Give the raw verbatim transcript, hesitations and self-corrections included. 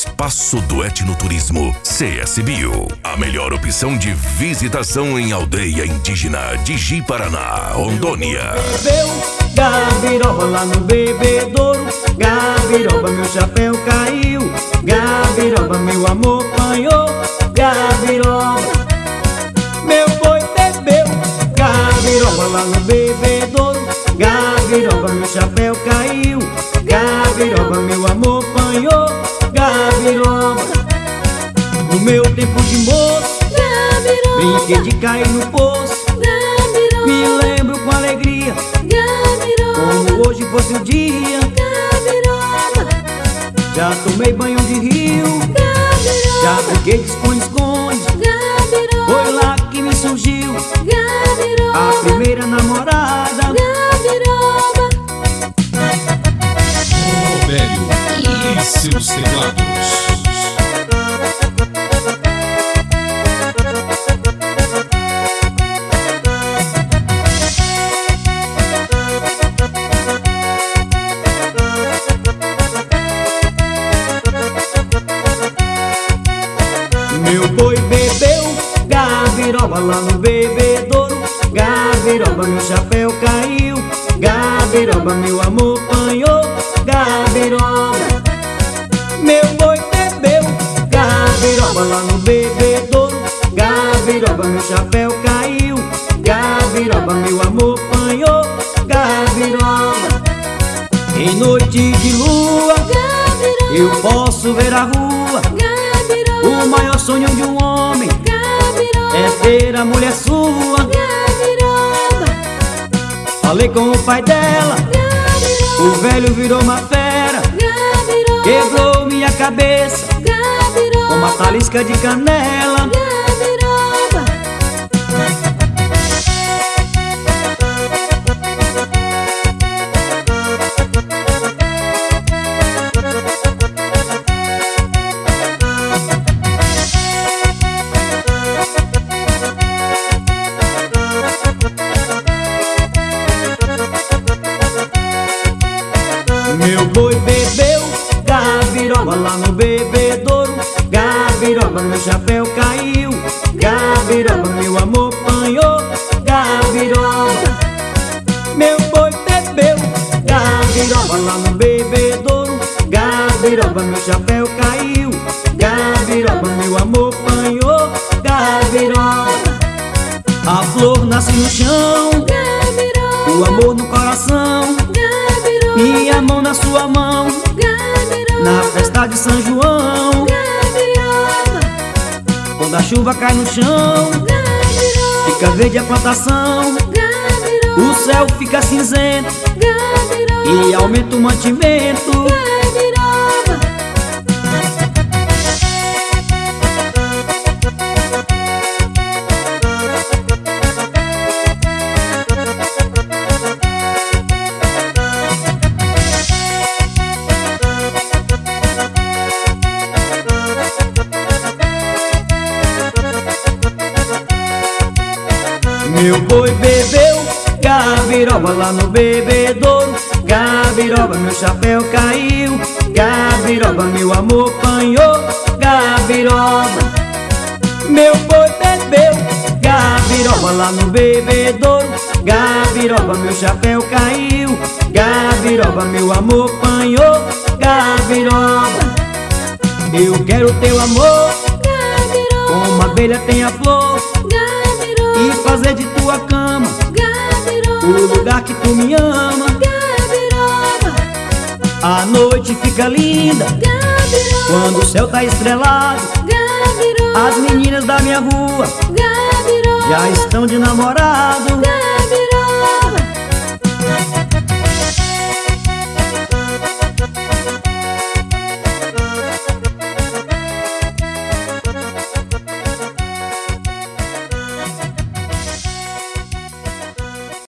Espaço do Etnoturismo C S Bio, a melhor opção de visitação em aldeia indígena de Ji-Paraná, Rondônia. Bebeu gabiroba lá no bebedouro, gabiroba meu chapéu caiu, gabiroba meu amor apanhou, gabiroba meu boi bebeu, gabiroba lá no bebedouro, gabiroba meu chapéu caiu, gabiroba meu amor apanhou, gabiroba. No meu tempo de moço, gabiroba, brinquei de cair no poço, gabiroba, me lembro com alegria, gabiroba, como hoje fosse o dia, gabiroba. Já tomei banho de rio, gabiroba, já brinquei de esconde-esconde, gabiroba, foi lá que me surgiu, gabiroba, a primeira namorada, gabiroba. Robério e seus teclados. Meu boi bebeu, gabiroba lá no bebedouro, gabiroba meu chapéu caiu, gabiroba meu amor apanhou, gabiroba. Meu boi bebeu, gabiroba lá no bebedouro, gabiroba meu chapéu caiu, gabiroba meu amor apanhou, gabiroba. Em noite de lua, gabiroba, eu posso ver a rua, gabiroba, o maior sonho de um homem, gabiroba, é ter a mulher sua, gabiroba. Falei com o pai dela, gabiroba, o velho virou uma fera, gabiroba, quebrou minha cabeça, gabiroba, com uma talisca de canela, gabiroba. Meu boi bebeu, gabiroba lá no bebedouro, gabiroba meu chapéu caiu, gabiroba meu amor apanhou, gabiroba. Meu boi bebeu, gabiroba lá no bebedouro, gabiroba meu chapéu caiu, gabiroba meu amor apanhou, gabiroba. A flor nasce no chão, gabiroba, o amor no coração, gabiroba, minha mão na sua mão, gabiroba, na festa de São João, gabiroba. Quando a chuva cai no chão, gabiroba, fica verde a plantação, gabiroba, o céu fica cinzento, gabiroba, e aumenta o mantimento, gabiroba. Meu boi bebeu, gabiroba lá no bebedouro, gabiroba meu chapéu caiu, gabiroba meu amor apanhou, gabiroba. Meu boi bebeu, gabiroba lá no bebedouro, gabiroba meu chapéu caiu, gabiroba meu amor apanhou, gabiroba. Eu quero teu amor, gabiroba, como a abelha tem a flor, gabiroba, e fazer de tua cama, gabiroba, o lugar que tu me ama, gabiroba. A noite fica linda, gabiroba, quando o céu tá estrelado, gabiroba, as meninas da minha rua, gabiroba, já estão de namorado, gabiroba.